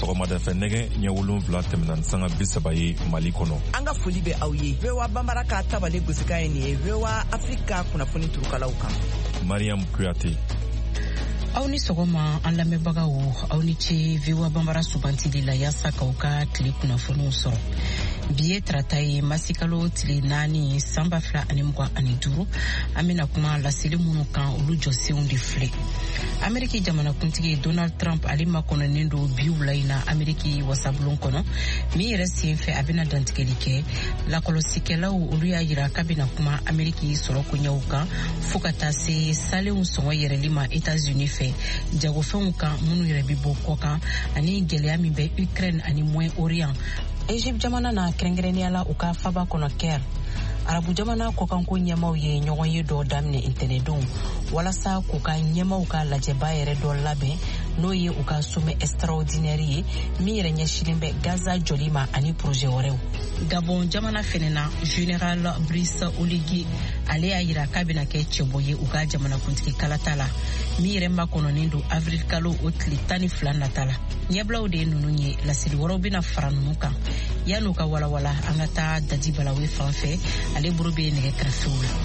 sɔgɔmada fɛ nɛgɛ ɲɛ 7 tɛmɛna ni sanga 30 ye Mali kɔnɔ. An ka foli bɛ aw ye. VOA Bambara ka tabale gosika ye nin ye. VOA Afrika kunnafoni turukalaw kan. Mariam Kuyate. Aw ni sɔgɔma an lamɛnbagaw, aw ni ce VOA Bambara subantili la yaasa k'aw ka tile kunnafoniw sɔrɔ. Bi ye tarata ye masikalo tile 4 san 2025 an bɛna kuma laseli minnu kan olu jɔsenw de filɛ. Ameriki jamanakuntigi Donald Trump ale makɔnɔnen do bi wula in na Ameriki wasabulon kɔnɔ min yɛrɛ sen fɛ a bɛna dantigɛli kɛ. Lakɔlɔsikɛlaw olu y'a yira k'a bɛna kuma Ameriki sɔrɔkoɲɛw kan fo ka taa se salenw sɔngɔ yɛrɛli ma États-Unis fɛ jagofɛnw kan minnu yɛrɛ bi bɔ kɔ kan ani gɛlɛya min bɛ Ukraine ani Moyen-Orient. Egypte jamana na kɛrɛnkɛrɛnnenya la u ka faba kɔnɔ Caire. Arabu jamana kɔkanko ɲɛmaw ye ɲɔgɔn ye dɔ daminɛ ntɛnɛdon walasa k'u ka ɲɛmaw ka lajɛba yɛrɛ dɔ labɛn n'o ye u ka sommet extraordinaire ye min yɛrɛ ɲɛsilen bɛ Gaza jɔli ma ani projet wɛrɛw. Gabon jamana fɛnɛ na Général Brice Oligui ale y'a yira k'a bɛna kɛ cɛbɔ ye u ka jamanakuntigi kalata la min yɛrɛ makɔnɔnen do avril kalo o tile 12 nata la. Ɲɛbilaw de ye ninnu ye laseli wɛrɛw bɛna fara ninnu kan yan'u ka walawala an ka taa Dadi Balawe fan fɛ ale buru bɛ nɛgɛ kɛrɛfɛw la.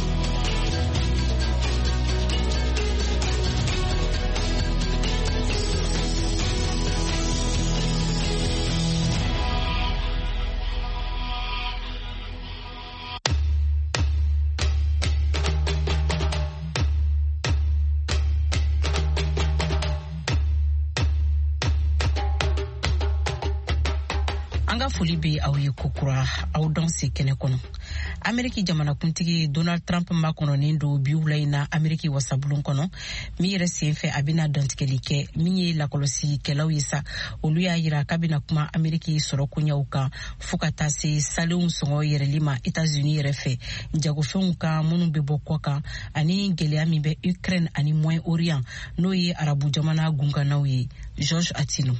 Foli be aw ye kokura aw dɔn se kɛnɛ kɔnɔ. Ameriki jamanakuntigi Donald Trump makɔnɔnen do bi wula in na Ameriki wasabulon kɔnɔ min yɛrɛ sen fɛ a bɛna dantigɛli kɛ min ye lakɔlɔsikɛlaw ye sa olu y'a yira k'a bɛna kuma Ameriki sɔrɔkoɲɛw kan fo ka taa se salenw sɔngɔ yɛrɛli ma États-Unis yɛrɛ fɛ jagofɛnw kan minnu bɛ bɔ kɔ kan ani gɛlɛya min bɛ Ukraine ani Moyen-Orient n'o ye arabu jamana gunganaw ye. George Atino.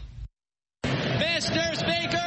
Mr. Speaker,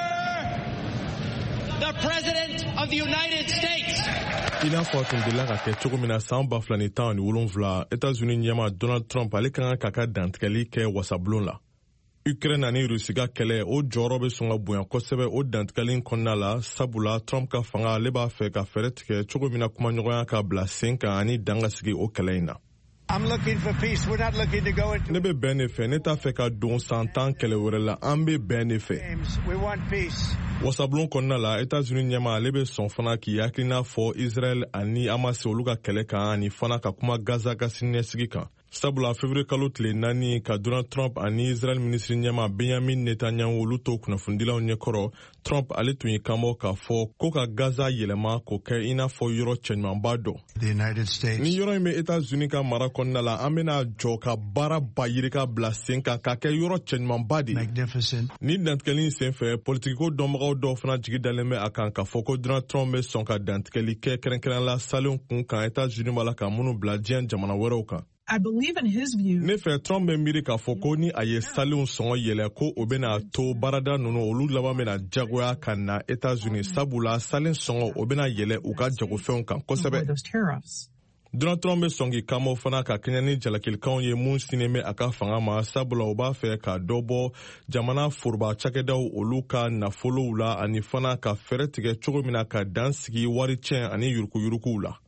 the President of the United States. I n'a fɔ tun delila ka kɛ cogo min na san 2017 États-Unis ɲɛma Donald Trump ale kan ka ka dantigɛli kɛ wasabulon la. Ukraine ani Rusi ka kɛlɛ o jɔyɔrɔ bɛ sɔn ka bonya kosɛbɛ o dantigɛli kɔnɔna la sabula Trump ka fanga ale b'a fɛ ka fɛɛrɛ tigɛ cogo min na kumaɲɔgɔnya ka bila sen kan ani dan ka sigi o kɛlɛ in na. I'm looking for peace. We're not looking to go into... Ne bɛ bɛn de fɛ, ne t'a fɛ ka don san 10 kɛlɛ wɛrɛ la, an bɛ bɛn de fɛ. We want peace. Wasabulon kɔnɔna la, États-Unis ɲɛma ale bɛ sɔn fana k'i hakilina fɔ Israel ani Hamas olu ka kɛlɛ kan ani fana ka kuma Gaza ka siniɲɛsigi kan. Sabula février kalo tile 4 ka Donald Trump ani Israel ministre ɲɛma Benjamin Netanyahu olu to kunnafonidilaw ɲɛkɔrɔ, Trump ale tun ye kanbɔ k'a fɔ ko ka Gaza yɛlɛma k'o kɛ i n'a fɔ yɔrɔ cɛɲumanba dɔ. Ni yɔrɔ in bɛ États-Unis ka mara kɔnɔna la, an bɛna jɔ ka baara bayirika bila sen kan k'a kɛ yɔrɔ cɛɲumanba de. Ni dantigɛli in sen fɛ, politikiko dɔnbagaw dɔw fana jigi dalen bɛ a kan k'a fɔ ko Donald Trump bɛ sɔn ka dantigɛli kɛ kɛrɛnkɛrɛn la salenw kun kan États-Unis b'a la ka minnu bila diɲɛ jamana wɛrɛw kan. I believe in his view. Ne fɛ Trump bɛ miiri k'a fɔ ko ni a ye salenw sɔngɔ yɛlɛ ko o bɛna to baarada ninnu olu laban bɛna jagoya ka na États-Unis sabula salen sɔngɔ o bɛna yɛlɛ u ka jagofɛnw kan kosɛbɛ. Donald Trump bɛ sɔn k'i kanbɔ fana ka kɛɲɛ ni jalakilikanw ye mun sinen bɛ a ka fanga ma sabula o b'a fɛ ka dɔ bɔ jamana foroba cakɛdaw olu ka nafolow la ani fana ka fɛɛrɛ tigɛ cogo min na ka dan sigi wari tiɲɛ ani yurukuyurukuw la.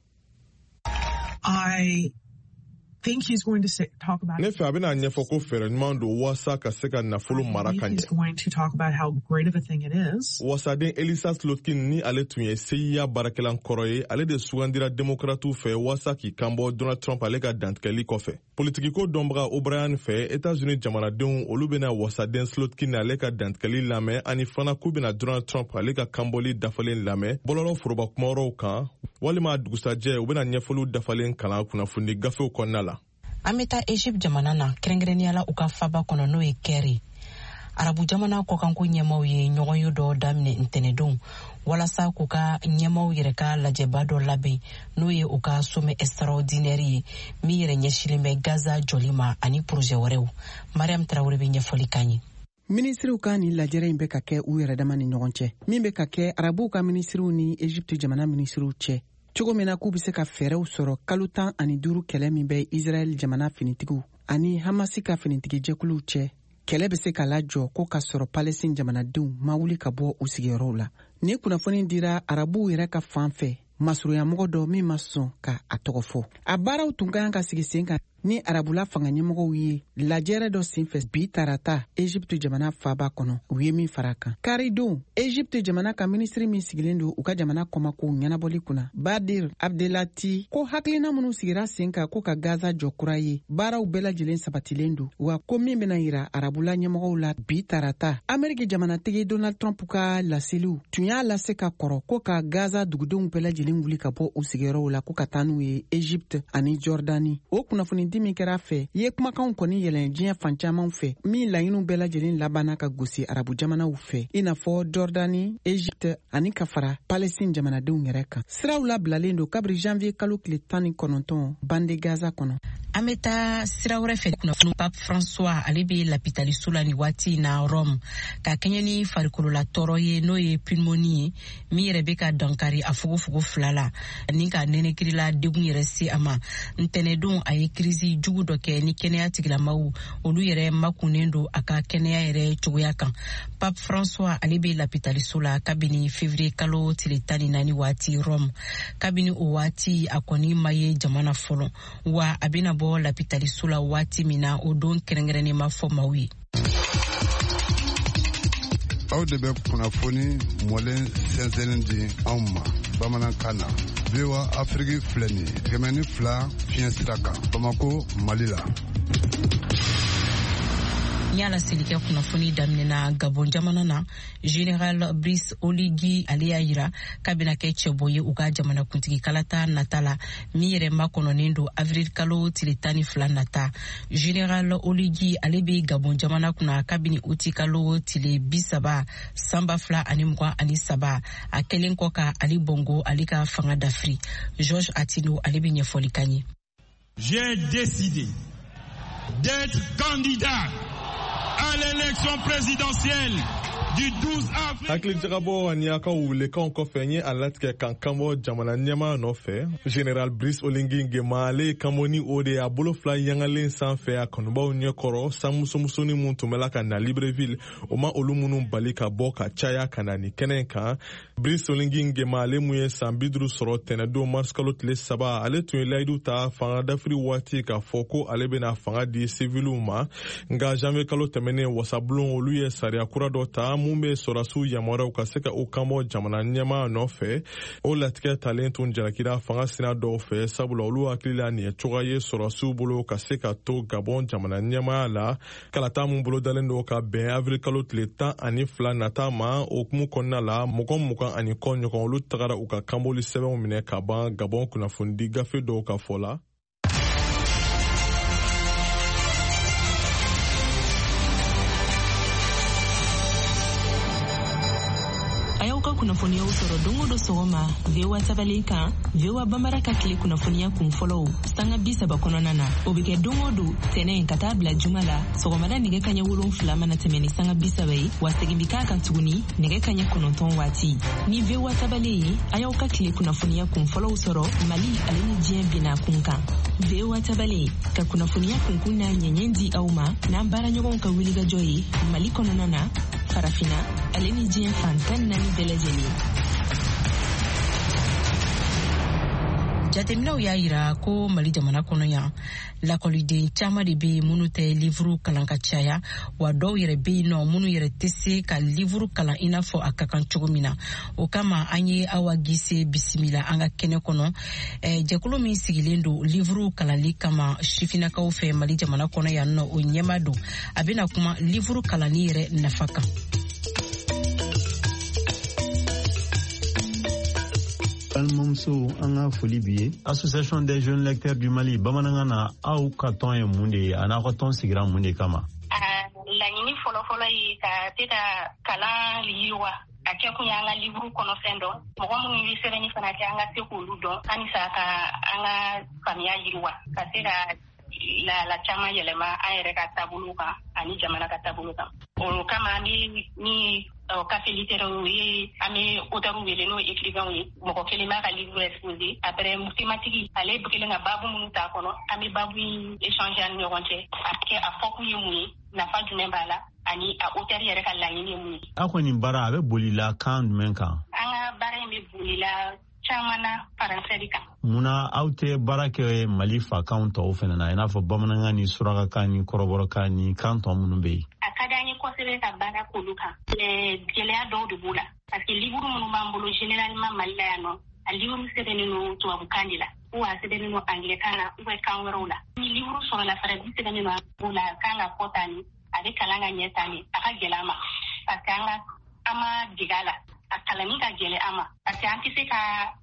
Think he's going to talk about ne fɛ a bɛna ɲɛfɔ ko fɛɛrɛ ɲuman don walasa ka se ka nafolo mara ka ɲɛ. He's going to talk about how great of a thing it is. Wasaden Elisa Slotkin ni ale tun ye CIA baarakɛlan kɔrɔ ye, ale de sugandira démocrates fɛ walasa k'i kanbɔ Donald Trump ale ka dantigɛli kɔfɛ. Politikiko dɔnbaga O'Brien fɛ États-Unis jamanadenw olu bɛna Wasaden Slotkin ale ka dantigɛli lamɛn ani fana k'u bɛna Donald Trump ale ka kanbɔli dafalen lamɛn bɔlɔlɔ foroba kumayɔrɔw kan walima dugusajɛ u bɛna ɲɛfɔliw dafalen kalan kunnafoni gafew kɔnɔna la. An bɛ taa Egypte jamana na kɛrɛnkɛrɛnnenya la u ka faba kɔnɔ n'o ye Caire. Arabu jamana kɔkanko ɲɛmaw ye ɲɔgɔn ye dɔ daminɛ ntɛnɛdon walasa k'u ka ɲɛmaw yɛrɛ ka lajɛba dɔ labɛn n'o ye u ka sommet extraordinaire ye min yɛrɛ ɲɛsilen bɛ Gaza jɔli ma ani projet wɛrɛw. Mariam Traoré bɛ ɲɛfɔli kan ye. Ministriw ka ni lajɛrɛ in bɛ ka kɛ u yɛrɛ dama ni ɲɔgɔn cɛ. Min bɛ ka kɛ arabuw ka ministriw ni Egypte jamana ministriw cɛ. Cogo min na k'u bɛ se ka fɛɛrɛw sɔrɔ kalo 15 kɛlɛ min bɛ Israel jamana finitigiw ani Hamasi ka finitigi jɛkuluw cɛ. kɛlɛ bɛ se ka lajɔ ko ka sɔrɔ Palestine jamanadenw ma wuli ka bɔ u sigiyɔrɔw la. Ni kunnafoni dira arabuw yɛrɛ ka fan fɛ, masurunyamɔgɔ dɔ min ma sɔn ka a tɔgɔ fɔ. A baaraw tun ka kan ka sigi sen kan ni arabula fanga ɲɛmɔgɔw ye lajɛrɛ dɔ senfɛ bi tarata Egypte jamana faaba kɔnɔ u ye min fara kan. Karidon Egypte jamana ka minisiri min sigilen don u ka jamana kɔmako ɲɛnabɔli kunna, Badir Abdelati, ko hakilina minnu sigira sen kan ko ka Gaza jɔ kura ye baaraw bɛɛ lajɛlen sabatilen don, wa ko min bɛna yira arabula ɲɛmɔgɔw la bi tarata Ameriki jamanatigi Donald Trump ka laseliw tun y'a lase ka kɔrɔ ko ka Gaza dugudenw bɛɛ lajɛlen wuli ka bɔ u sigiyɔrɔw la ko ka taa n'u ye Egypte ani Jordani. O kunnafoni min kɛra fɛ ye kumakanw kɔni yɛlɛn diɲɛ fan caman fɛ min laɲiniw bɛɛ lajɛlen labanna ka gosi arabu jamanaw fɛ i n'a fɔ Jordani, Egypte ani ka fara Palestine jamanadenw yɛrɛ kan. Siraw labilalen don kabiri janvier kalo tile 19 bande Gaza kɔnɔ. An bɛ taa sira wɛrɛ fɛ kunnafoni Pape François ale bɛ lapitaliso la ni waati na Rome ka kɛɲɛ ni farikolola tɔɔrɔ ye n'o ye pneumonie ye min yɛrɛ bɛ ka dankari a fogofogo 2 la ni ka nɛnɛkirila degun yɛrɛ se a ma. Ntɛnɛdon a ye kirisi jugu dɔ kɛ ni kɛnɛya tigilamaw olu yɛrɛ makunnen don a ka kɛnɛya yɛrɛ cogoya kan. Pape François ale bɛ lapitaliso la kabini février kalo tile 14 waati Rome. Kabini o waati a kɔni ma ye jamana fɔlɔ wa a bɛna bɔ lapitaliso la waati min na o don kɛrɛnkɛrɛnnen ma fɔ maaw ye. Aw de bɛ kunnafoni mɔlen sɛnsɛnlen di anw ma bamanankan na. VOA Afrique filɛ nin ye 102 fiɲɛ sira kan Bamako, Mali la. Nyala selikɛ kunnafoni daminɛna Gabon jamana na General Brice Oligui ale y'a yira k'a bɛna kɛ cɛbɔ ye u ka jamanakuntigi kalata nata la min yɛrɛ makɔnɔnen don avril kalo tile 12 nata. General Oligui ale bɛ Gabon jamana kunna kabini uti kalo tile 30 san 2023 a kɛlen kɔ ka Ali Bongo ale ka fanga dafiri. Georges Atino ale bɛ ɲɛfɔli kan ye. J'ai décidé d'être candidat à l'élection présidentielle du 12 avril. Hakili jagabɔ ani a ka welekanw kɔfɛ n ye a latigɛ kan kanbɔ jamana ɲɛmaa nɔfɛ. General Brice Oligui Nguema ale ye kanbɔ ni o de a bolo 2 yangalen sanfɛ a kanubaw ɲɛkɔrɔ sanmusomusoni mun tun bɛla ka na Libreville o ma olu minnu bali ka bɔ ka caya ka na ni kɛnɛ kan. Brice Oligui Nguema ale mun ye san 50 sɔrɔ tɛnɛdon mars kalo tile 3 ale tun ye layidu ta fanga dafiri waati k'a fɔ ko ale bɛna fanga di civiliw ma, nka janvier kalo tɛmɛnen wasabulon olu ye sariya kura dɔ ta mun bɛ sɔrɔsiw yamaruyaw ka se ka o kanbɔ jamana ɲɛmaa nɔfɛ. O latigɛ talen tun jalakira fanga sina dɔw fɛ sabula olu hakili la nin ye cogoya ye sɔrɔsiw bolo ka se ka to Gabon jamana ɲɛmaya la. Kalata mun bolo dalen don ka bɛn avril kalo tile 12 nata ma o kumu kɔnɔna la mɔgɔ 20 ɲɔgɔn olu tagara u ka kanbɔli sɛbɛnw minɛ ka ban Gabon kunnafonidi gafe dɔw ka fɔ la. Kunnafoniyaw sɔrɔ don o don sɔgɔma VOA tabalen kan VOA Bambara ka tile kunnafoniya kun fɔlɔw sanga 30 kɔnɔna na o bɛ kɛ don o don tɛnɛn ka taa bila juma la sɔgɔmada nɛgɛ kaɲɛ 7 mana tɛmɛ ni sanga 30 ye wa segin bi k'a kan tuguni nɛgɛ kaɲɛ 9 waati. Ni VOA tabalen ye a y'aw ka tile kunnafoniya kun fɔlɔw sɔrɔ Mali ale ni diɲɛ bina kun kan. VOA tabalen ka kunnafoniya kunkun n'a ɲɛɲɛ di aw ma n'an baara ɲɔgɔnw ka wulikajɔ ye Mali kɔnɔna na farafina ale ni diɲɛ fan 14 bɛɛ lajɛlen. Jateminɛw y'a yira ko Mali jamana kɔnɔ yan lakɔliden caman de bɛ minnu tɛ livre kalan ka caya wa dɔw yɛrɛ bɛ yen nɔ minnu yɛrɛ tɛ se ka livre kalan i n'a fɔ a ka kan cogo min na. O kama an ye Awa Gise bisimila an ka kɛnɛ kɔnɔ jɛkulu min sigilen don livre kalanli kama sifinakaw fɛ Mali jamana kɔnɔ yan nɔ o ɲɛma don a bɛna kuma livre kalanni yɛrɛ nafa kan. Balimamuso an ka foli bi ye Association des jeunes lecteurs du Mali bamanankan na aw ka tɔn ye mun de ye a n'a ka tɔn sigira mun de kama. Laɲini fɔlɔfɔlɔ ye ka se ka kalan yiriwa a kɛ kun y'an ka livre kɔnɔfɛn dɔn mɔgɔ minnu ye sɛbɛnni fana kɛ an ka se k'olu dɔn ani sa ka an ka faamuya yiriwa ka se ka la caman yɛlɛma an yɛrɛ ka taabolo kan ani jamana ka taabolo kan. O kama ni café littéraire ye an bɛ auteur wele n'o écrivain ye mɔgɔ kelen b'a ka livre exposé après thématique ale kelen ka babu minnu t'a kɔnɔ an bɛ babu in échanger ani ɲɔgɔn cɛ a fɔ kun ye mun ye nafa jumɛn b'a la ani a auteur yɛrɛ ka laɲini ye mun ye. A ko nin baara a bɛ bolila kan jumɛn kan? An ka baara in bɛ bolila caman na faransɛ de kan. Munna aw tɛ baara kɛ Mali fakanw tɔw fana na i n'a fɔ bamanankan ni surakakan ni kɔrɔbɔrɔkan ni kan tɔ minnu bɛ yen? A ka d'an ye kosɛbɛ ka baara k'olu kan. Gɛlɛya dɔw de b'o la parce que livre minnu b'an bolo généralement Mali la yan nɔ a livre sɛbɛnnen don tubabukan de la ou a sɛbɛnnen don anglais-kan na ou kan wɛrɛw la. Ni livre sɔrɔla Faransi sɛbɛnnen don o la kan ka fɔ tan ni a bɛ kalan ka ɲɛ tan ni a ka gɛlɛ an ma parce que an ma dege a la a kalanni ka gɛlɛ an ma parce que an tɛ se ka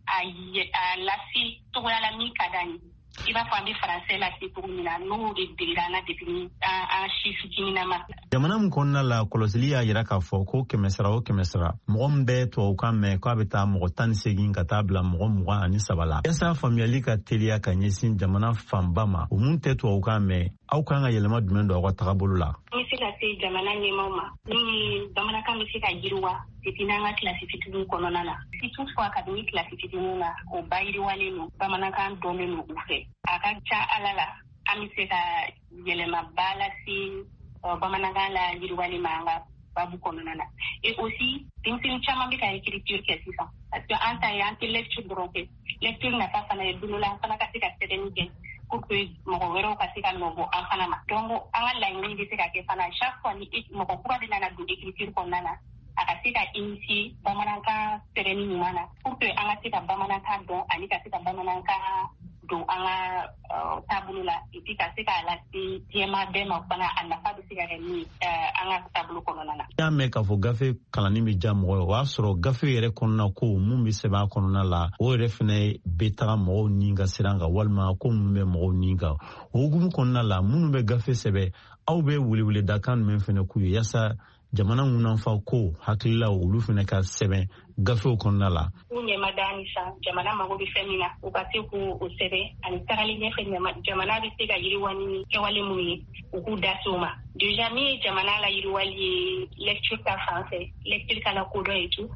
a lase cogoya la min ka d'an ye. I b'a fɔ an bɛ faransɛ lase cogo min na n'o de degera an na depuis an si fitininama. Jamana min kɔnɔna la kɔlɔsili y'a jira k'a fɔ ko 100 o 100 mɔgɔ min bɛ tubabukan mɛn k'a bɛ taa mɔgɔ 18 ka taa bila mɔgɔ 23 la. Yasa faamuyali ka teliya ka ɲɛsin jamana fanba ma o mun tɛ tubabukan mɛn aw kan ka yɛlɛma jumɛn don aw ka tagabolo la? N bɛ se ka se jamana ɲɛmaaw ma ni bamanankan bɛ se ka yiriwa depuis n'an ka kilasi fitinin kɔnɔna na. Si toutefois kabini kilasi fitinin na o ba yiriwalen don bamanankan dɔnnen don u fɛ. A ka ca Ala la an bɛ se ka yɛlɛmaba lase bamanankan la yiriwali ma an ka babu kɔnɔna na. Et aussi denmisɛnnin caman bɛ ka écriture kɛ sisan parce que an ta ye an tɛ lecture dɔrɔn kɛ lecture nafa fana ye don dɔ la an fana ka se ka sɛbɛnni kɛ pour que mɔgɔ wɛrɛw ka se ka nɔ bɔ an fana ma. Donc an ka laɲini bɛ se ka kɛ fana chaque fois ni mɔgɔ kura de nana don écriture kɔnɔna na a ka se ka initier bamanankan sɛbɛnni ɲuman na pour que an ka se ka bamanankan dɔn ani ka se ka bamanankan don an ka taabolo la et puis ka se k'a lase diɲɛma bɛɛ ma fana a nafa bɛ se ka kɛ min ye an ka taabolo kɔnɔna na. N'i y'a mɛn k'a fɔ gafe kalanni bɛ diya mɔgɔ ye o y'a sɔrɔ gafe yɛrɛ kɔnɔna ko mun bɛ sɛbɛn a kɔnɔna la o yɛrɛ fana bɛ taga mɔgɔw ni ka siran kan walima ko mun bɛ mɔgɔw ni kan o hukumu kɔnɔna la minnu bɛ gafe sɛbɛn aw bɛ weleweledakan jumɛn fana k'u ye yaasa jamana ŋunanfa ko hakilila olu fana ka sɛbɛn gafew kɔnɔna la. U ɲɛmada ni san jamana mago bɛ fɛn min na u ka se k'o sɛbɛn ani tagali ɲɛfɛ jamana bɛ se ka yiriwa ni kɛwale minnu ye u k'u da se o ma. Déjà min ye jamana la yiriwali ye lecture ta fan fɛ lecture ka la kodɔn et tout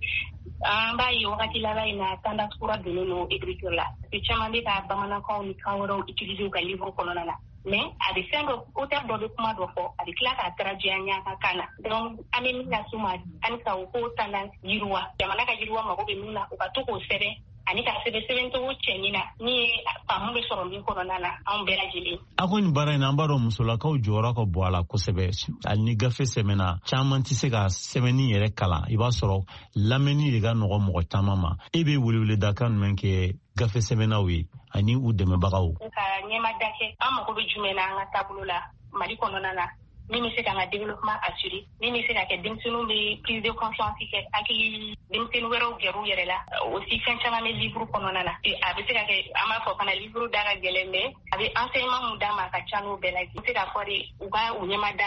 an b'a ye wagati laban in na tendance kura donnen don écriture la. Caman bɛ ka bamanankanw ni kan wɛrɛw utiliser u ka livre kɔnɔna na. Mais a bɛ fɛn dɔ auteur dɔ bɛ kuma dɔ fɔ a bɛ tila k'a traduire an ɲa ka kan na. Donc an bɛ min lase u ma ani ka o k'o tendance yiriwa jamana ka yiriwa mago bɛ min na u ka to k'o sɛbɛn ani ka sɛbɛn cogo cɛnin na ni ye faamu bɛ sɔrɔ min kɔnɔna na anw bɛɛ lajɛlen. A ko nin baara in na an b'a dɔn musolakaw jɔyɔrɔ ka bɔ a la kosɛbɛ hali ni gafe sɛbɛnna caman tɛ se ka sɛbɛnni yɛrɛ kalan i b'a sɔrɔ lamɛnni de ka nɔgɔ mɔgɔ caman ma e bɛ weleweledakan jumɛn kɛ gafe sɛbɛnnaw ye ani u dɛmɛbagaw. Ka ɲɛmada kɛ an mago bɛ jumɛn na an ka taabolo la Mali kɔnɔna na min bɛ se k'an ka développement assurer min bɛ se ka kɛ denmisɛnninw bɛ prise de conscience kɛ hakili denmisɛnnin wɛrɛw gɛrɛ u yɛrɛ la aussi fɛn caman bɛ livre kɔnɔna na a bɛ se ka kɛ an b'a fɔ fana livre da ka gɛlɛn mais a bɛ enseignement mun d'a ma a ka ca n'o bɛɛ lajɛlen. N bɛ se k'a fɔ de u ka u ɲɛmada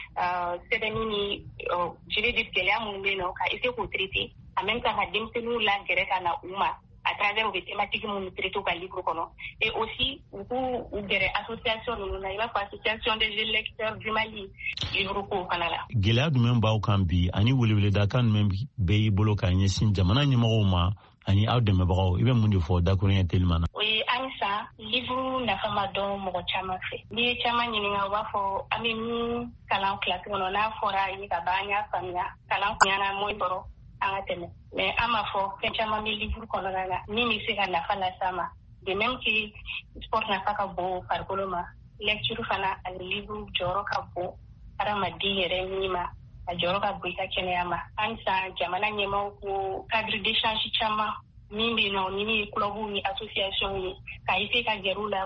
sɛbɛnni ni je vais dire gɛlɛya minnu bɛ yen nɔ ka essayer k'o traiter en même temps ka denmisɛnninw lagɛrɛ ka na u ma à travers les thématiques minnu traité u ka livre kɔnɔ et aussi u k'u gɛrɛ association ninnu na i b'a fɔ association des jeunes lecteurs du Mali livre ko fana la. Gɛlɛya jumɛn b'aw kan bi ani weleweledakan jumɛn bɛ i bolo ka ɲɛsin jamana ɲɛmɔgɔw ma ani aw dɛmɛbagaw i bɛ mun de fɔ dakuruɲɛ telima na? O ye an sa livre nafa ma dɔn mɔgɔ caman fɛ n'i ye caman ɲininka u b'a fɔ an bɛ min kalan kilasi kɔnɔ n'a fɔra ye ka ban an y'a faamuya kalan kun y'an mɔn sɔrɔ an ka tɛmɛ mais an m'a fɔ fɛn caman bɛ livre kɔnɔna la min bɛ se ka nafa las'a ma de même que sport nafa ka bon farikolo ma lecture fana ani livre jɔyɔrɔ ka bon adamaden yɛrɛ ni ma a jɔyɔrɔ ka bon i ka kɛnɛya ma an sa jamana ɲɛmaaw ko cadre d'échange caman min bɛ yen nɔ ni min ye club ni association ye ka essayer ka gɛrɛ u la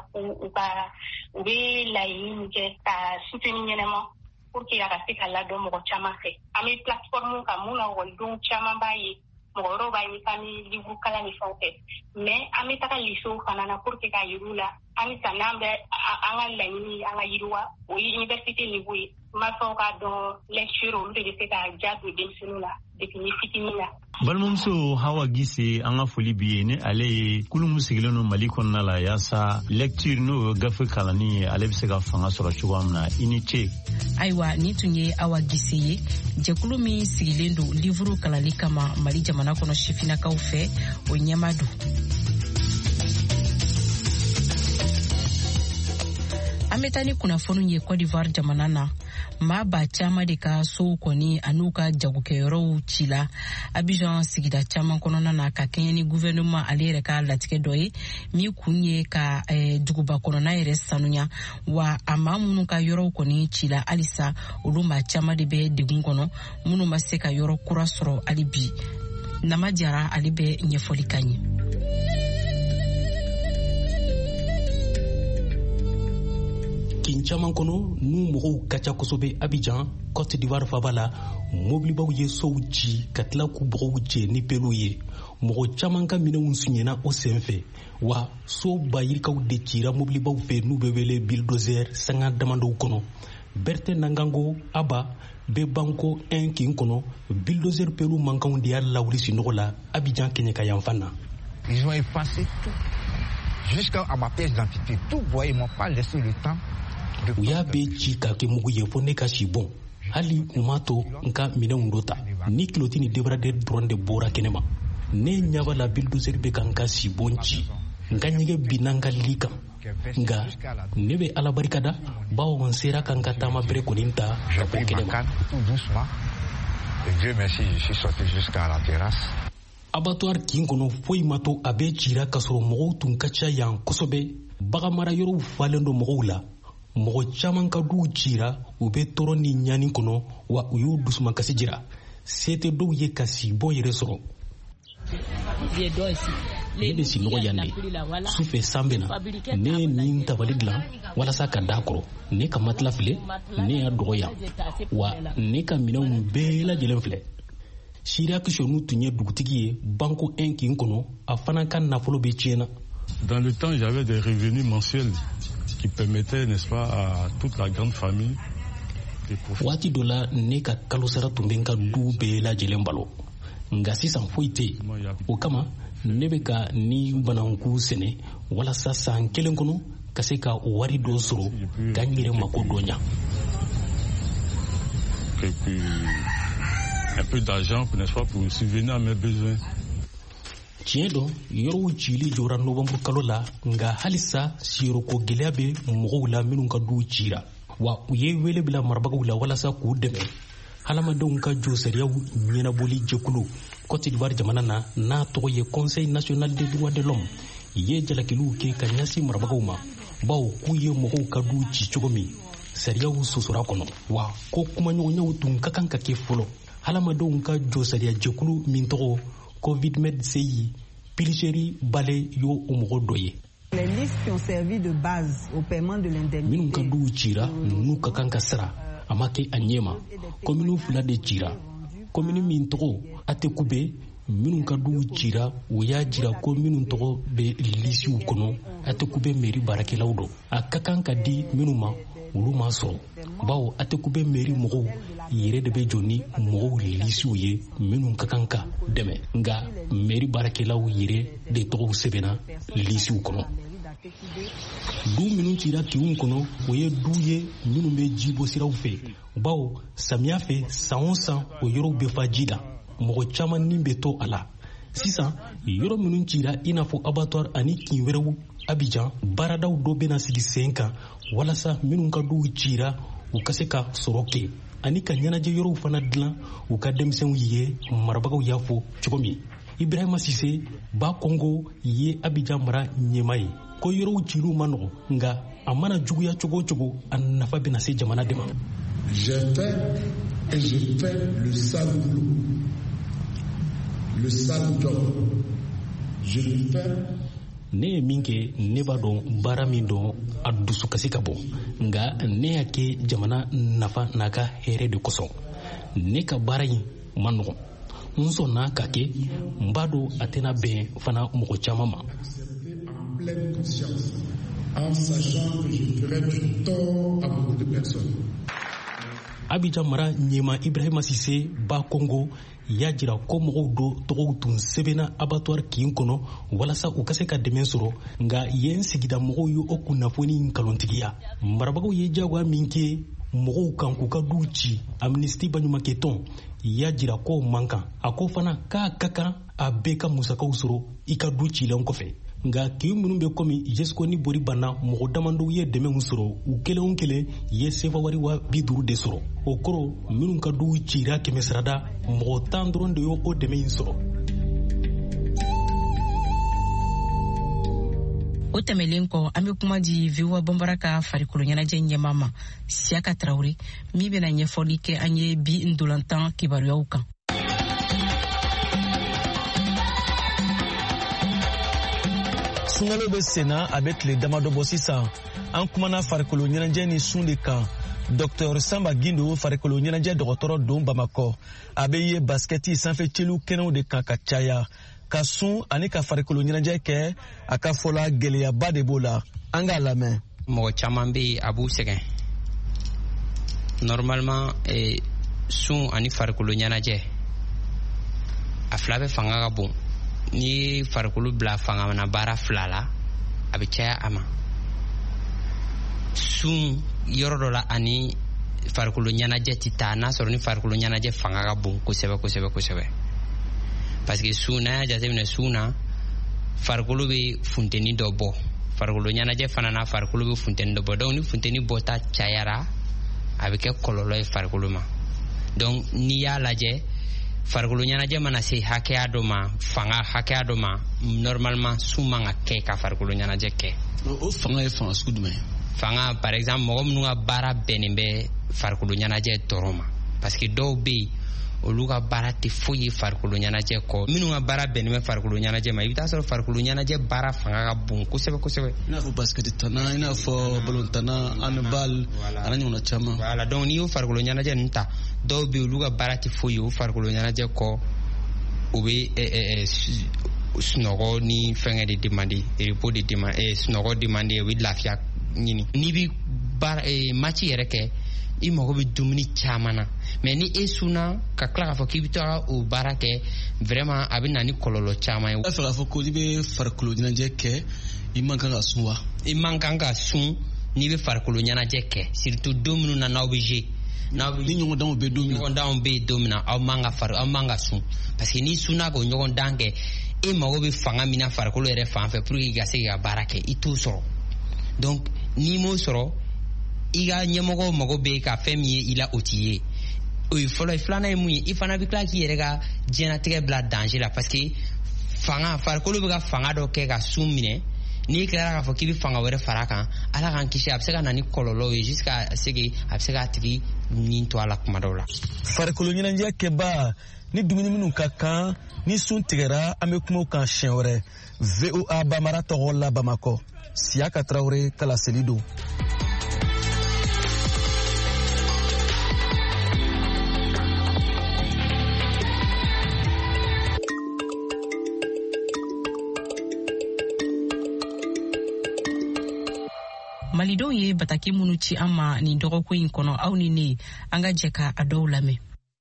u bɛ laɲini min kɛ ka soutenir ɲɛnama pour que a ka se ka ladɔn mɔgɔ caman fɛ an bɛ plateforme kan mun na ekɔlidenw caman b'a ye mɔgɔ wɛrɛw b'a ye k'an bɛ livre kalan ni fɛnw kɛ mais an bɛ taga lycéew fana na pour que k'a yir'u la halisa n'an bɛ an ka laɲini an ka yiriwa o ye université niveau ye mansaw k'a dɔn lecture olu de bɛ se ka ja don denmisɛnninw la depuis ni fitinin na. Balimamuso Hawa Gise an ka foli bi ye ni ale ye kulu min sigilen don Mali kɔnɔna la yaasa lecture n'o ye gafe kalanni ye ale bɛ se ka fanga sɔrɔ cogoya min na i ni ce. Ayiwa ni tun ye Hawa Gise ye jɛkulu min sigilen don livre kalanni kama Mali jamana kɔnɔ sifinnakaw fɛ o ɲɛma don. An bɛ taa ni kunnafoniw ye Côte d'Ivoire jamana na. Maa ba caman de ka sow kɔni an'u ka jagokɛyɔrɔw ci la Abidjan sigida caman kɔnɔna na ka kɛɲɛ ni gouvernement ale yɛrɛ ka latigɛ dɔ ye min kun ye ka duguba kɔnɔna yɛrɛ sanuya wa a maa minnu ka yɔrɔw kɔni ci la halisa olu maa caman de bɛ degun kɔnɔ minnu ma se ka yɔrɔ kura sɔrɔ hali bi. Nama Jara ale bɛ ɲɛfɔli ka ɲɛ. Kin caman kɔnɔ n'u mɔgɔw ka ca kosɛbɛ Abidjan, Côte d'Ivoire faba la mobilibaw ye sow ci ka tila k'u bɔgɔw jɛ ni pelu ye. Mɔgɔ caman ka minɛnw suɲɛna o senfɛ wa so bayirikaw de cira mobilibaw fɛ n'u bɛ wele bulldozer sanga damadɔw kɔnɔ. Berthe Nangango Aba bɛ banko 1 kin kɔnɔ bulldozer pelu mankanw de y'a lawuli sinɔgɔ la Abidjan kɛɲɛ ka yanfan na. Ils ont effacé tout jusqu'à ma pièce d'identité. Tout voyez, ils m'ont pas laissé le temps. U y'a bɛɛ ci k'a kɛ mugu ye fo ne ka si bɔn hali u m'a to n ka minɛnw dɔ ta ni kiloti ni debrader dɔrɔn de bɔra kɛnɛma ne ɲɛ b'a la bulldozer bɛ ka n ka si bɔn ci n ka ɲɛgɛn binna n ka li kan nka ne bɛ ala barika da bawo n sera ka n ka taama bere kɔni ta ka bɔ kɛnɛma. Abattoir kin kɔnɔ foyi ma to a bɛ cira ka sɔrɔ mɔgɔw tun ka ca yan kosɛbɛ baganmara yɔrɔw falen do mɔgɔw la. Mɔgɔ caman ka duw cira u bɛ tɔɔrɔ ni ɲani kɔnɔ wa u y'u dusumakasi jira se tɛ dɔw ye ka si bɔ yɛrɛ sɔrɔ. Ne bɛ sinɔgɔ yan de sufɛ san bɛ na ne ye nin tabali dilan walasa ka da kɔrɔ ne ka matila filɛ ne y'a dɔgɔ yan wa ne ka minɛnw bɛɛ lajɛlen filɛ. Siria Kishonu tun ye dugutigi ye banko 1 kin kɔnɔ a fana ka nafolo bɛ tiɲɛna. Dans le temps, j'avais des revenus mensuels qui permettaient, n'est-ce pas, à toute la grande famille de profiter. Waati dɔ la ne ka kalo sara tun bɛ n ka du bɛɛ lajɛlen balo nka sisan foyi tɛ yen o kama ne bɛ ka ni bananku sɛnɛ walasa san kelen kɔnɔ ka se ka wari dɔ sɔrɔ ka n yɛrɛ mako dɔ ɲa. Un peu d'argent, n'est-ce pas, pour subvenir à mes besoins. Tiɲɛ dɔ yɔrɔw cili jɔra novembre kalo la nka halisa siyɔrɔko gɛlɛya bɛ mɔgɔw la minnu ka duw cira wa u ye wele bila marabagaw la walasa k'u dɛmɛ. Halamadenw ka jɔ sariyaw ɲɛnabɔli jɛkulu Côte d'Ivoire jamana na n'a tɔgɔ ye Conseil national des droits de l'homme ye jalakiliw kɛ ka ɲɛsin marabagaw ma bawo k'u ye mɔgɔw ka duw ci cogo min sariyaw sosora kɔnɔ wa ko kumaɲɔgɔnyaw tun ka kan ka kɛ fɔlɔ. Halamadenw ka jɔ sariya jɛkulu min tɔgɔ Covid-19 CI Pilcheri Bale yo o mɔgɔ dɔ ye. Les listes qui ont servi de base au paiement de l'indemnité. Minnu ka duw cira n'u ka kan ka sara a ma kɛ a ɲɛma komini fila de cira komini min tɔgɔ Atekube minnu ka duw cira o y'a jira ko minnu tɔgɔ bɛ lisiw kɔnɔ Atekube mairie baarakɛlaw dɔ a ka kan ka di minnu ma olu ma sɔrɔ bawo Atekube mairie mɔgɔw yɛrɛ de bɛ jɔ ni mɔgɔw lisiw ye minnu ka kan ka dɛmɛ nka mairie baarakɛlaw yɛrɛ de tɔgɔw sɛbɛnna lisiw kɔnɔ. Du minnu cira kinw kɔnɔ o ye du ye minnu bɛ jibɔ siraw fɛ bawo samiya fɛ san o san o yɔrɔw bɛ fa ji la mɔgɔ caman ni bɛ to a la sisan yɔrɔ minnu cira i n'a fɔ abattoir ani kin wɛrɛw Abidjan baaradaw dɔ bɛna sigi sen kan walasa minnu ka duw cira u ka se ka sɔrɔ kɛ ani ka ɲɛnajɛ yɔrɔw fana dilan u ka denmisɛnw ye marabagaw y'a fɔ cogo min. Ibrahima Sise ba Kongo ye Abidjan mara ɲɛma ye ko yɔrɔw ciliw ma nɔgɔ nka a mana juguya cogo o cogo a nafa bɛna se jamana de ma. J'ai fait et je fais le sale boulot, le sale job. Je le fais. Ne ye min kɛ ne b'a dɔn baara min dɔn a dusu kasi ka bɔ nka ne y'a kɛ jamana nafa n'a ka hɛrɛ de kosɔn ne ka baara in ma nɔgɔn n sɔnna ka kɛ n b'a dɔn a tɛna bɛn fana mɔgɔ caman ma. Pleine conscience en sachant que je ferai du tort à beaucoup de personnes. Abidjan mara ɲɛma Ibrahima Sise ba Kongo y'a jira ko mɔgɔw dɔ tɔgɔw tun sɛbɛnna abattoir kin kɔnɔ walasa u ka se ka dɛmɛ sɔrɔ nka yen sigida mɔgɔw ye o kunnafoni nkalontigiya. Marabagaw ye jagoya min kɛ mɔgɔw kan k'u ka duw ci Amnesty baɲumankɛ tɔn y'a jira ko man kan a ko fana k'a ka kan a bɛɛ ka musakaw sɔrɔ i ka du cilen kɔfɛ nga k'i minnu bɛ komi jesco ni bori banna mɔgɔ damadɔw ye dɛmɛw sɔrɔ u kelen o kelen ye sefa wari wa 50 de sɔrɔ o kɔrɔ minnu ka duw cira 100 sarada mɔgɔ 10 dɔrɔn de y'o dɛmɛ in sɔrɔ. o tɛmɛlen kɔ an bɛ kuma di VOA Bambara ka farikolo ɲɛnajɛ ɲɛmaa ma Siaka Traoré min bɛna ɲɛfɔli kɛ an ye bi ndolantan kibaruyaw kan. Sunkalo bɛ senna a bɛ tile damadɔ bɔ sisan an kumana farikolo ɲɛnajɛ ni sun de kan. Dr Samba Gindo farikolo ɲɛnajɛ dɔgɔtɔrɔ don Bamakɔ a bɛ ye basketi sanfɛ celu kɛnɛw de kan ka caya ka sun ani ka farikolo ɲɛnajɛ kɛ a ka fɔla gɛlɛyaba de b'o la an k'a lamɛn. Mɔgɔ caman bɛ yen a b'u sɛgɛn normalement sun ani farikolo ɲɛnajɛ a fila bɛ fanga ka bon ni farikolo bila fanga na baara fila la a bɛ caya a ma sun yɔrɔ dɔ la ani farikolo ɲɛnajɛ tɛ taa n'a sɔrɔ ni farikolo ɲɛnajɛ fanga ka bon kosɛbɛ kosɛbɛ kosɛbɛ parce que sun n'a y'a jateminɛ sun na farikolo bɛ funteni dɔ bɔ farikolo ɲɛnajɛ fana na farikolo bɛ funteni dɔ bɔ donc ni funteni bɔta cayara a bɛ kɛ kɔlɔlɔ ye farikolo ma donc n'i y'a lajɛ farikolo ɲɛnajɛ mana se hakɛya dɔ ma fanga hakɛya dɔ ma normalement sun man ka kɛ ka farikolo ɲɛnajɛ kɛ. o fanga ye fanga sugu jumɛn ye? Fanga par exemple mɔgɔ minnu ka baara bɛnnen bɛ farikolo ɲɛnajɛ dɔrɔn ma parce que dɔw bɛ yen olu ka baara tɛ foyi ye farikolo ɲɛnajɛ kɔ minnu ka baara bɛnnen bɛ farikolo ɲɛnajɛ ma i bɛ taa sɔrɔ farikolo ɲɛnajɛ baara fanga ka bon kosɛbɛ kosɛbɛ. I n'a fɔ basketi tana i n'a fɔ ballon tana handball ana ɲɔgɔnna caman. Voilà donc n'i y'o farikolo ɲɛnajɛ ninnu ta dɔw bɛ yen olu ka baara tɛ foyi ye o farikolo ɲɛnajɛ kɔ u bɛ sunɔgɔ ni fɛngɛ de demander repos de demander sunɔgɔ demander u bɛ lafiya ɲini n'i bɛ baara match yɛrɛ kɛ i mago bɛ dumuni caman na mais ni e sunna ka tila k'a fɔ k'i bɛ taa o baara kɛ vraiment a bɛ na ni kɔlɔlɔ caman ye. I b'a fɛ k'a fɔ ko n'i bɛ farikolo ɲɛnajɛ kɛ i man kan ka sun wa? I man kan ka sun n'i bɛ farikolo ɲɛnajɛ kɛ surtout don minnu na n'aw bɛ jouer. Ni ɲɔgɔndanw bɛ don min na. Ɲɔgɔndanw bɛ don min na aw man ka sun parce que n'i sunna k'o ɲɔgɔndan kɛ e mago bɛ fanga min na farikolo yɛrɛ fan fɛ pour que i ka se k'i ka baara kɛ i t'o sɔrɔ donc n'i m'o sɔrɔ i ka ɲɛmɔgɔ mago bɛ ka fɛn min ye i la o t'i ye o ye fɔlɔ ye filanan ye mun ye i fana bɛ tila k'i yɛrɛ ka diɲɛlatigɛ bila danger la parce que farikolo bɛ ka fanga dɔ kɛ ka sun minɛ n'i tilara k'a fɔ k'i bɛ fanga wɛrɛ fara kan ala k'an kisi a bɛ se ka na ni kɔlɔlɔ ye jusqu'à ce que a bɛ se k'a tigi nin to a la kuma dɔw la. farikolo ɲɛnajɛ kɛba ni dumuni minnu ka kan ni sun tigɛra an bɛ kuma o kan siɲɛ wɛrɛ VOA Bambara tɔgɔ la Bamakɔ Siaka Traoré Kalaseli don. Malidenw ye bataki minnu ci an ma nin dɔgɔkun in kɔnɔ aw ni ne an ka jɛ ka a dɔw lamɛn.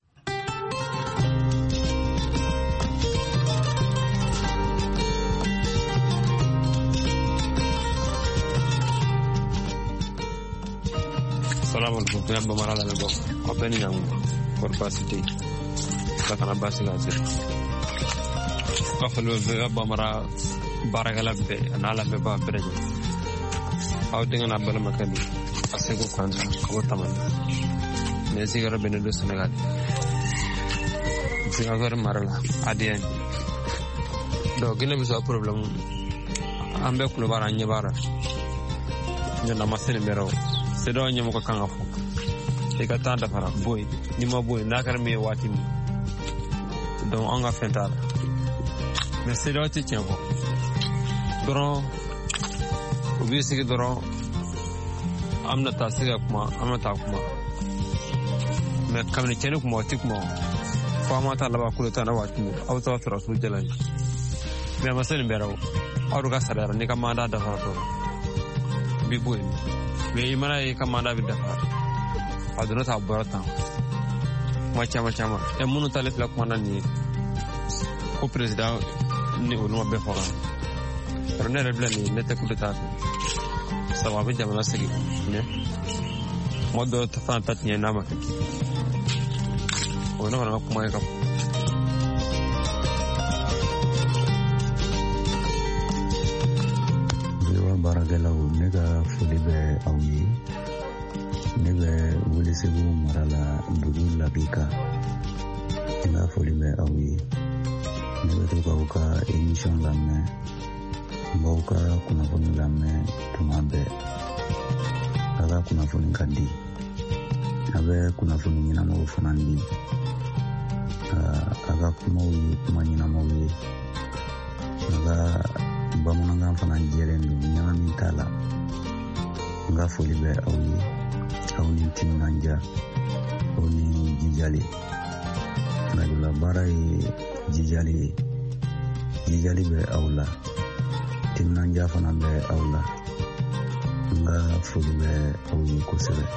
Salamu alaikum yan Bambara la bo ko beni na por pasite ka kana basila se ko falo ve Bambara baragala be anala be ba bereje aw dinga na bala makani asego kwanza ko taman ne sigara bene do Senegal sigara marala adien do gina biso problem ambe kulo bara nyabara nyana masene mero sedo nyamo ko kanga fo e ka tanda fara boy ni ma boy nakar me wati ni don anga fentala mais sedo ti tiempo doron obisi doron amna tasiga kuma amna ta kuma me kamne chene kuma wati kuma fama ta laba kulo ta na wati ni auto tra su jalan me masene mero auru ka sadara ni ka manda da fara bi boy me imana e kamanda bi dafa aduna ta barata machama e munu tale fla kuma ni ko president ni onu be fora pero ne rebla ni ne te kudeta sababu jamana sigi ne modo ta fanta ni na ma ono kana kuma ka baarakɛlaw ne ka foli bɛ aw ye. Ne bɛ Welesebugu mara la dugu Labika. N ka foli bɛ aw ye. Ne bɛ to k'aw ka émission lamɛn, n b'aw ka kunnafoni lamɛn tuma bɛɛ. A ka kunnafoni ka di. A bɛ kunnafoni ɲɛnamaw fana di. A ka kumaw ye kuma ɲɛnamaw ye. A ka bamanankan fana jɛlen don, ɲagami t'a la. N ka foli bɛ aw ye. Aw ni timinanja, aw ni jijali. Rajola baara ye jijali ye. Jijali bɛ aw la, timinanja fana bɛ aw la. N ka foli bɛ aw ye kosɛbɛ.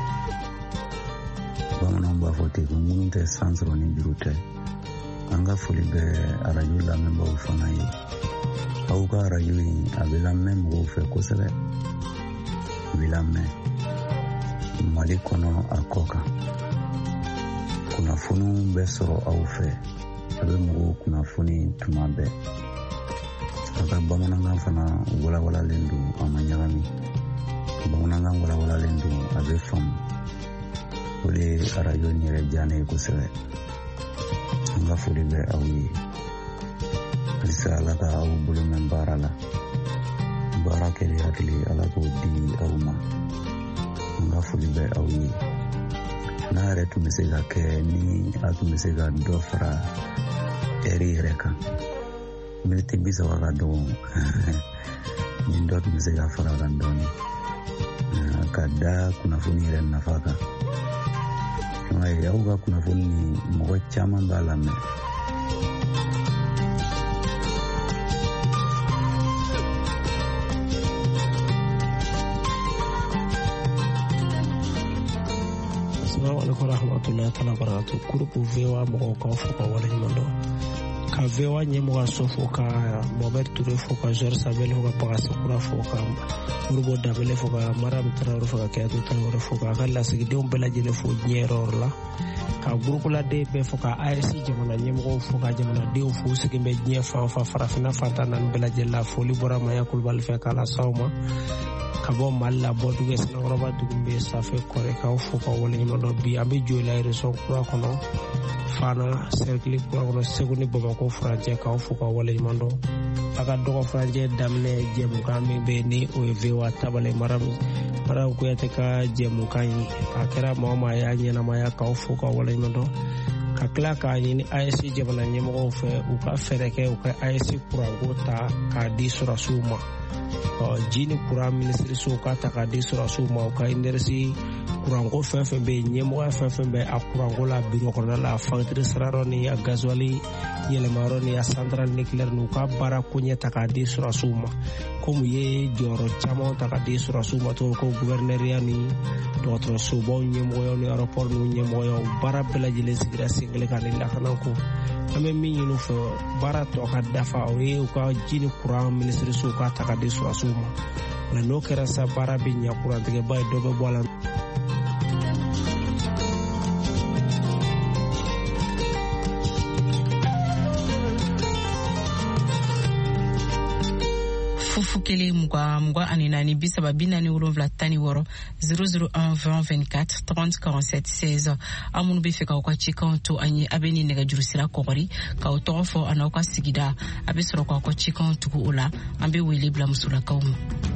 Bamananw b'a fɔ ten ko minnu tɛ san sɔrɔ ni juru tɛ. An ka foli bɛ arajo lamɛnbaaw fana ye. Aw ka arajo in a bɛ lamɛn mɔgɔw fɛ kosɛbɛ. A bɛ lamɛn Mali kɔnɔ a kɔ kan. Kunnafoniw bɛ sɔrɔ aw fɛ. A bɛ mɔgɔw kunnafoni tuma bɛɛ. A ka bamanankan fana walawalalen don, a ma ɲagami. Bamanankan walawalalen don, a bɛ faamu. O de ye arajo in yɛrɛ diya ne ye kosɛbɛ. An ka foli bɛ aw ye. Halisa Ala ka aw bolo mɛn baara la. Baara kɛli hakili Ala k'o di aw ma. An ka foli bɛ aw ye. N'a yɛrɛ tun bɛ se ka kɛ ni a tun bɛ se ka dɔ fara ɛri yɛrɛ kan. Miniti 30 ka dɔgɔ. Ni dɔ tun bɛ se ka fara kan dɔɔni. Ka da kunnafoni yɛrɛ nafa kan. Aw ka kunnafoni mɔgɔ caman b'a lamɛn. Assalamu alaikum warahmatullahi ta'ala barakatuh. Kurupu vewa mɔgɔw ka fɔ ka waleɲuman dɔn. Ka vewa ɲɛmɔgɔ so fo ka Mohamed Touré fo ka Georges Sabel fo ka Pagasi Kura fo ka Moribo Dabele fo ka Mariam Traoré fo ka Keyatu Traoré fo ka ka lasigidenw bɛɛ lajɛlen fo diɲɛ yɔrɔ la. Ka gurupuladen bɛɛ fo ka AES jamana ɲɛmɔgɔw fo ka jamanadenw fo sigi bɛ diɲɛ fan fan farafinna fantan naani bɛɛ lajɛlen la. Foli bɔra Maya Kulubali fɛ k'a las'aw ma. Ka bɔ Mali la bɔ dugu Sɛnɛkɔrɔba dugu bɛ sanfɛ kɔrɛ k'aw fo ka waleɲuman dɔn. Bi an bɛ Joyila région kura kɔnɔ, Fana cercle kura kɔnɔ, Segu ni Bamakɔ furancɛ k'aw fo ka waleɲuman dɔn. A ka dɔgɔ furancɛ daminɛ jɛmukan min bɛ yen ni o ye VOA Tabale Mara Kuyate ka jɛmukan ye. A kɛra maa o maa y'a ɲɛnamaya k'aw fo ka waleɲuman dɔn. Ka tila k'a ɲini AES jamana ɲɛmɔgɔw fɛ u ka fɛɛrɛ kɛ u ka AES kuranko ta k'a di sɔrɔsiw ma. Ji ni kuran minisirisow ka ta k'a di sɔrɔsiw ma. U ka INERS kuranko fɛn fɛn bɛ yen, ɲɛmɔgɔya fɛn fɛn bɛ a kuranko la biro kɔnɔna la, a facture sara yɔrɔ ni a gasoil yɛlɛma yɔrɔ ni a centrale nucléaire n'u ka baara ko ɲɛ ta k'a di sɔrɔsiw ma. Komi u ye jɔyɔrɔ caman ta k'a di sɔrɔsiw ma cogo ko gouverneur ni dɔgɔtɔrɔsobaw ɲɛmɔgɔyaw ni aéroport n'u ɲɛmɔgɔyaw baara bɛɛ lajɛlen sigira sen kelen kan ni lakana ko. An bɛ min ɲini u fɛ baara tɔ ka dafa o ye u ka ji ni kuran minisirisow ka ta k'a di sɔrɔsiw ma. Nka n'o kɛra sa baara bɛ ɲɛ, kurantigɛba ye dɔ bɛ bɔ a la. Fufu kele muga ani nani bisaba binani wolonvla tani woro 001 20 24 30 47 16 amunu be feka kwa chikanto anyi abeni nega jurusira kokori ka otofo anauka sigida abesoro kwa chikanto ku ola ambe wele bla musula kaumu.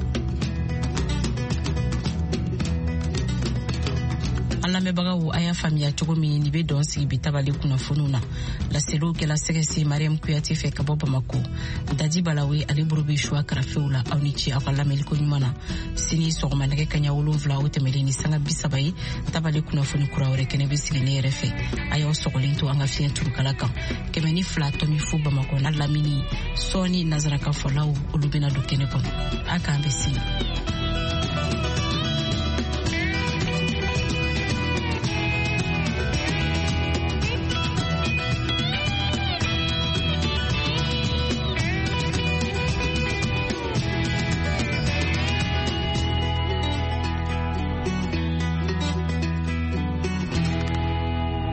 Ala mebaga wu aya famia chogo mi ni be don sigi bitabale kuna fununa la selo ke la segesi Mariam Kuyate fe ka boba mako daji balawe ali burubi shwa karafeula awnichi akala meliko nyumana sini so manake kanya wolonvla otemele ni sanga bisabai tabale kuna funu kura ore kene bisigi ne refe ayo sokolinto anga fien turukalaka kemeni flato mi fuba mako na lamini soni nazaraka folau ulubina dukene kon aka ambesi